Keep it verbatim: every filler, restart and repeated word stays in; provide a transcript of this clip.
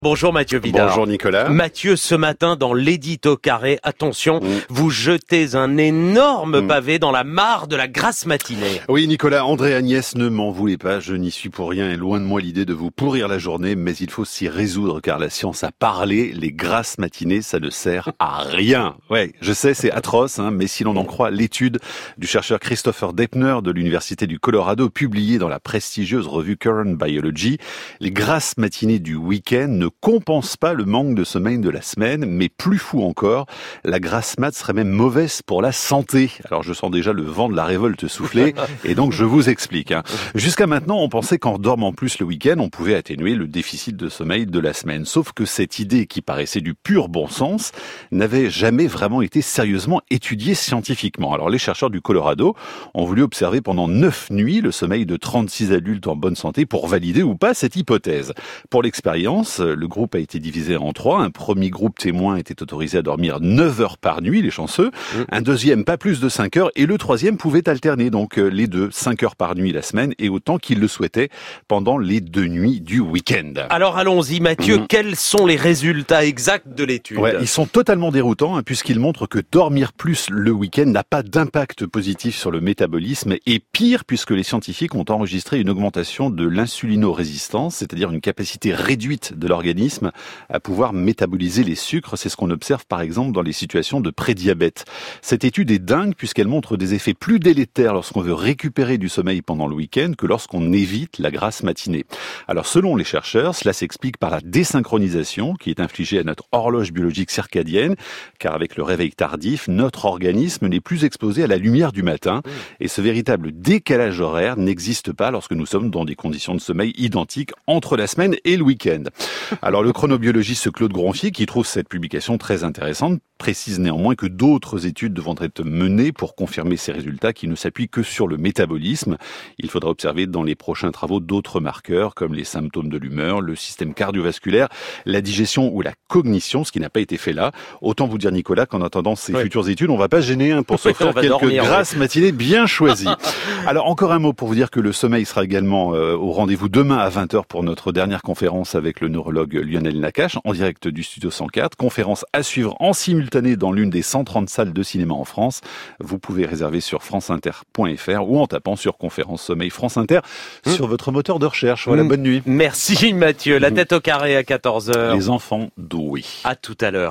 Bonjour Mathieu Vidard. Bonjour Nicolas. Mathieu, ce matin dans l'édito carré, attention, mmh. vous jetez un énorme mmh. pavé dans la mare de la grasse matinée. Oui Nicolas, André Agnès, ne m'en voulez pas, je n'y suis pour rien et loin de moi l'idée de vous pourrir la journée, mais il faut s'y résoudre car la science a parlé, les grasses matinées ça ne sert à rien. Ouais, je sais c'est atroce, hein, mais si l'on en croit l'étude du chercheur Christopher Depner de l'université du Colorado publiée dans la prestigieuse revue Current Biology, les grasses matinées du week-end ne compense pas le manque de sommeil de la semaine, mais plus fou encore, la grasse mat serait même mauvaise pour la santé. Alors je sens déjà le vent de la révolte souffler, et donc je vous explique. Hein. Jusqu'à maintenant, on pensait qu'en dormant plus le week-end, on pouvait atténuer le déficit de sommeil de la semaine. Sauf que cette idée, qui paraissait du pur bon sens, n'avait jamais vraiment été sérieusement étudiée scientifiquement. Alors les chercheurs du Colorado ont voulu observer pendant neuf nuits le sommeil de trente-six adultes en bonne santé pour valider ou pas cette hypothèse. Pour l'expérience, le groupe a été divisé en trois. Un premier groupe témoin était autorisé à dormir neuf heures par nuit, les chanceux. Un deuxième, pas plus de cinq heures. Et le troisième pouvait alterner, donc les deux, cinq heures par nuit la semaine et autant qu'il le souhaitait pendant les deux nuits du week-end. Alors allons-y Mathieu, mmh. quels sont les résultats exacts de l'étude ? Ouais, ils sont totalement déroutants hein, puisqu'ils montrent que dormir plus le week-end n'a pas d'impact positif sur le métabolisme et pire puisque les scientifiques ont enregistré une augmentation de l'insulino-résistance, c'est-à-dire une capacité réduite de l'organisme à pouvoir métaboliser les sucres. C'est ce qu'on observe par exemple dans les situations de prédiabète. Cette étude est dingue puisqu'elle montre des effets plus délétères lorsqu'on veut récupérer du sommeil pendant le week-end que lorsqu'on évite la grasse matinée. Alors selon les chercheurs, cela s'explique par la désynchronisation qui est infligée à notre horloge biologique circadienne, car avec le réveil tardif, notre organisme n'est plus exposé à la lumière du matin et ce véritable décalage horaire n'existe pas lorsque nous sommes dans des conditions de sommeil identiques entre la semaine et le week-end. Alors le chronobiologiste Claude Gronfier, qui trouve cette publication très intéressante, précise néanmoins que d'autres études devront être menées pour confirmer ces résultats qui ne s'appuient que sur le métabolisme. Il faudra observer dans les prochains travaux d'autres marqueurs comme les symptômes de l'humeur, le système cardiovasculaire, la digestion ou la cognition, ce qui n'a pas été fait là. Autant vous dire Nicolas qu'en attendant ces oui. futures études, on va pas gêner hein, pour s'offrir quelques dormir, grasses ouais. matinées bien choisies. Alors encore un mot pour vous dire que le sommeil sera également euh, au rendez-vous demain à vingt heures pour notre dernière conférence avec le neurologue Lionel Nakache en direct du Studio cent quatre. Conférence à suivre en simultané dans l'une des cent trente salles de cinéma en France. Vous pouvez réserver sur franceinter point f r ou en tapant sur conférence sommeil France Inter mmh. sur votre moteur de recherche. Voilà, mmh. bonne nuit. Merci Mathieu. La tête au carré à quatorze heures. Les enfants doués. À tout à l'heure.